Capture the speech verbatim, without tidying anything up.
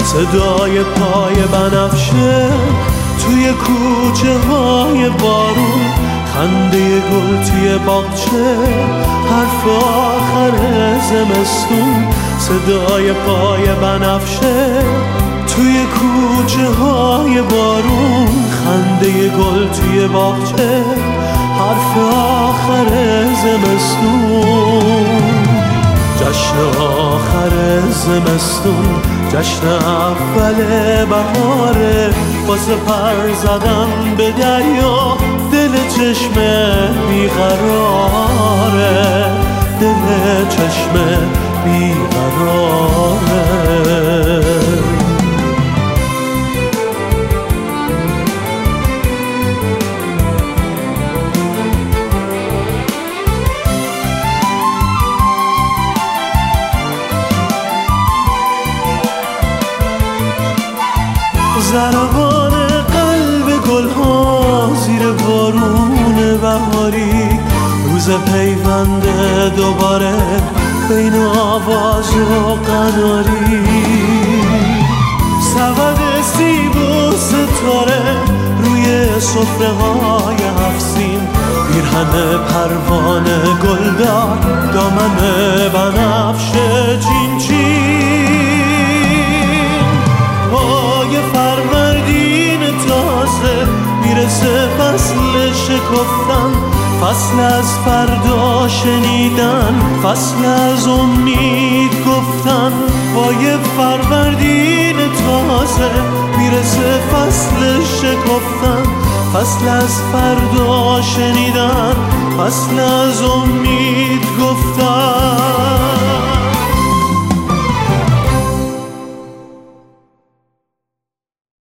صدای پای بنفشه توی کوچه های بارون، خنده گل توی باغچه، حرف آخر زمستون. صدای پای بنفشه توی کوچه های بارون، خنده گل توی باغچه، حرف آخر زمستون. جشن آخر زمستون، جشن اول بهاره، واسه پر زدن به دریا دل چشم بیقراره، دل چشم بیقراره. ضربان قلب گلها زیر بارون بهاری، روز پیوند دوباره بین آواز و قناری. سبد سیب و ستاره روی سفره های هفسین، پیرهن پروانه گلدار، دامن بنفش چین چین. پای فروردین تازه میرسه فصل شکفتن، فصل از فردا شنیدن، فصل از امید گفتن. پای فروردین تازه میرسه فصل شکفتن، فصل از فردا شنیدن، فصل از امید گفتن.